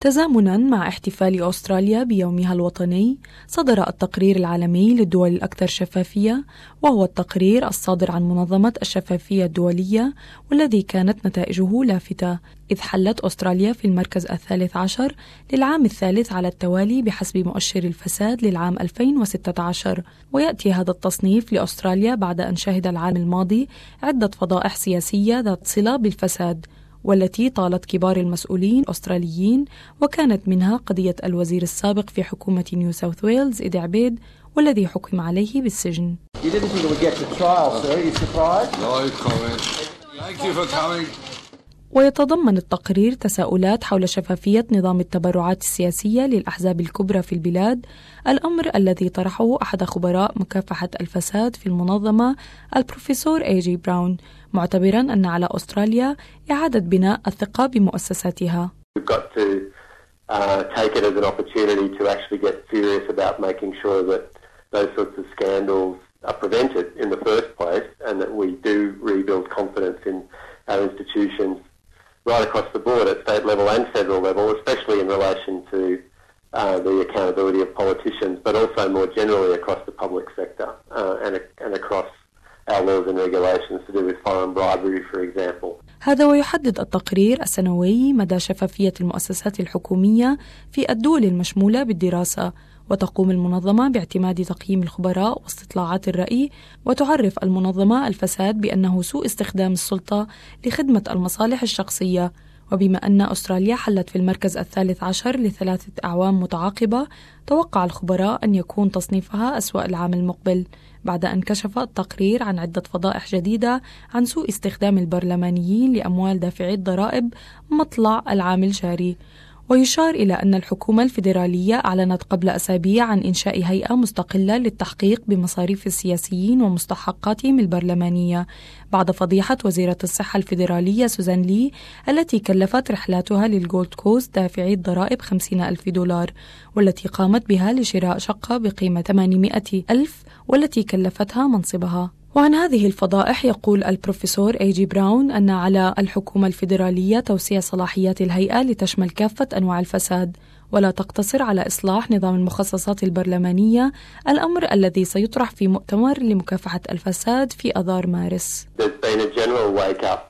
تزامناً مع احتفال أستراليا بيومها الوطني، صدر التقرير العالمي للدول الأكثر شفافية، وهو التقرير الصادر عن منظمة الشفافية الدولية، والذي كانت نتائجه لافتة، إذ حلت أستراليا في المركز 13 للعام الثالث على التوالي بحسب مؤشر الفساد للعام 2016. ويأتي هذا التصنيف لأستراليا بعد أن شهد العام الماضي عدة فضائح سياسية ذات صلة بالفساد، والتي طالت كبار المسؤولين الأستراليين، وكانت منها قضية الوزير السابق في حكومة نيو ساوث ويلز إيد عبيد، والذي حكم عليه بالسجن. ويتضمن التقرير تساؤلات حول شفافية نظام التبرعات السياسية للأحزاب الكبرى في البلاد، الأمر الذي طرحه أحد خبراء مكافحة الفساد في المنظمة البروفيسور A.J. براون، معتبراً أن على أستراليا إعادة بناء الثقة بمؤسساتها. Take it as an opportunity to actually get serious about making sure that those sorts of scandals are prevented in the first place, and that we do rebuild confidence in our institutions right across the board at state level and federal level, especially in relation to the accountability of politicians, but also more generally across the public sector and across our laws and regulations to do with foreign bribery, for example. هذا ويحدد التقرير السنوي مدى شفافية المؤسسات الحكومية في الدول المشمولة بالدراسة، وتقوم المنظمة باعتماد تقييم الخبراء واستطلاعات الرأي، وتعرف المنظمة الفساد بأنه سوء استخدام السلطة لخدمة المصالح الشخصية. وبما أن أستراليا حلت في المركز 13 ل3 أعوام متعاقبة، توقع الخبراء أن يكون تصنيفها أسوأ العام المقبل، بعد أن كشف التقرير عن عدة فضائح جديدة عن سوء استخدام البرلمانيين لأموال دافعي الضرائب مطلع العام الجاري. ويشار إلى أن الحكومة الفيدرالية أعلنت قبل أسابيع عن إنشاء هيئة مستقلة للتحقيق بمصاريف السياسيين ومستحقاتهم البرلمانية، بعد فضيحة وزيرة الصحة الفيدرالية سوزان لي التي كلفت رحلاتها للجولد كوست دافعي الضرائب $50,000، والتي قامت بها لشراء شقة بقيمة $800,000 والتي كلفتها منصبها. وعن هذه الفضائح يقول البروفيسور A.J. براون أن على الحكومة الفيدرالية توسيع صلاحيات الهيئة لتشمل كافة أنواع الفساد، ولا تقتصر على إصلاح نظام المخصصات البرلمانية، الأمر الذي سيطرح في مؤتمر لمكافحة الفساد في آذار مارس. There's been a general wake up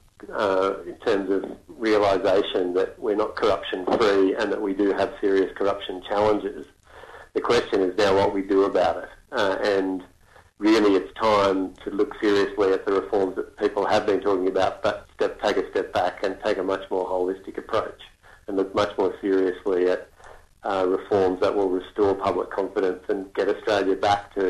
in terms of realization that we're not corruption free and that we do have serious corruption challenges. The question is now what we do about it, and really it's time to look seriously at the reforms that people have been talking about, but take a step back and take a much more holistic approach and look much more seriously at reforms that will restore public confidence and get Australia back to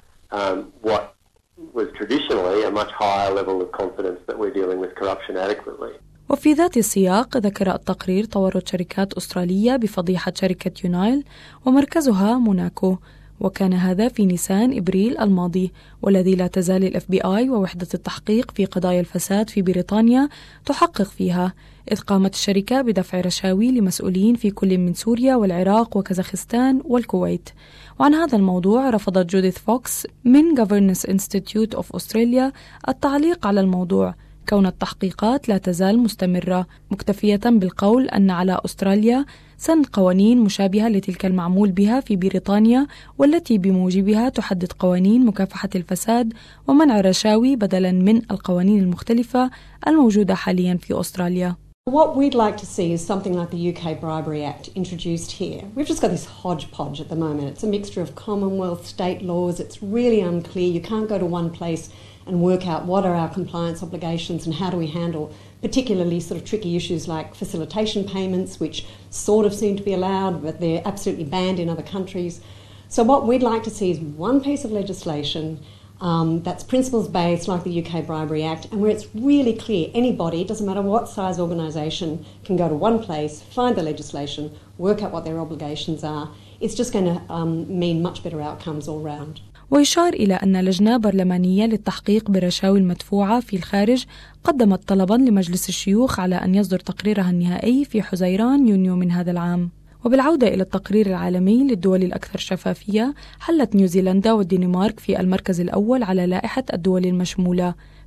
what was traditionally a much higher level of confidence that we're dealing with corruption adequately. وفي ذات السياق ذكر التقرير تورط شركات أسترالية بفضيحة شركة يونايل ومركزها موناكو، وكان هذا في نيسان إبريل الماضي، والذي لا تزال الFBI ووحدة التحقيق في قضايا الفساد في بريطانيا تحقق فيها، إذ قامت الشركة بدفع رشاوي لمسؤولين في كل من سوريا والعراق وكازاخستان والكويت. وعن هذا الموضوع رفضت جوديث فوكس من Governance Institute of Australia التعليق على الموضوع، كون التحقيقات لا تزال مستمرة، مكتفية بالقول أن على أستراليا سن قوانين مشابهة لتلك المعمول بها في بريطانيا، والتي بموجبها تحدد قوانين مكافحة الفساد ومنع الرشاوي بدلا من القوانين المختلفة الموجودة حاليا في أستراليا. What we'd like to see is something like the UK Bribery Act introduced here. We've just got this hodgepodge at the moment. It's a mixture of Commonwealth, state laws. It's really unclear. You can't go to one place and work out what are our compliance obligations and how do we handle particularly sort of tricky issues like facilitation payments, which sort of seem to be allowed, but they're absolutely banned in other countries. So what we'd like to see is one piece of legislation that's principles-based, like the UK Bribery Act, and where it's really clear anybody, doesn't matter what size organisation, can go to one place, find the legislation, work out what their obligations are. It's just going to mean much better outcomes all round. ويشار إلى أن لجنة برلمانية للتحقيق بالرشاوي المدفوعة في الخارج قدمت طلباً لمجلس الشيوخ على أن يصدر تقريرها النهائي في حزيران يونيو من هذا العام. وبالعودة إلى التقرير العالمي للدول الأكثر شفافية، حلت نيوزيلندا والدنمارك في المركز الأول على لائحة الدول المشمولة،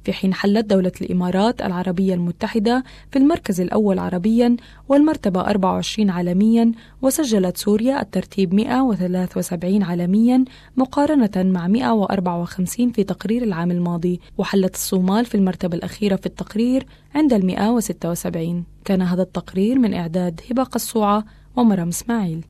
في حين حلت دولة الإمارات العربية المتحدة في المركز الأول عربياً والمرتبة 24 عالمياً، وسجلت سوريا الترتيب 173 عالمياً مقارنة مع 154 في تقرير العام الماضي، وحلت الصومال في المرتبة الأخيرة في التقرير عند 176. كان هذا التقرير من إعداد هبة قصوعة ومرام إسماعيل.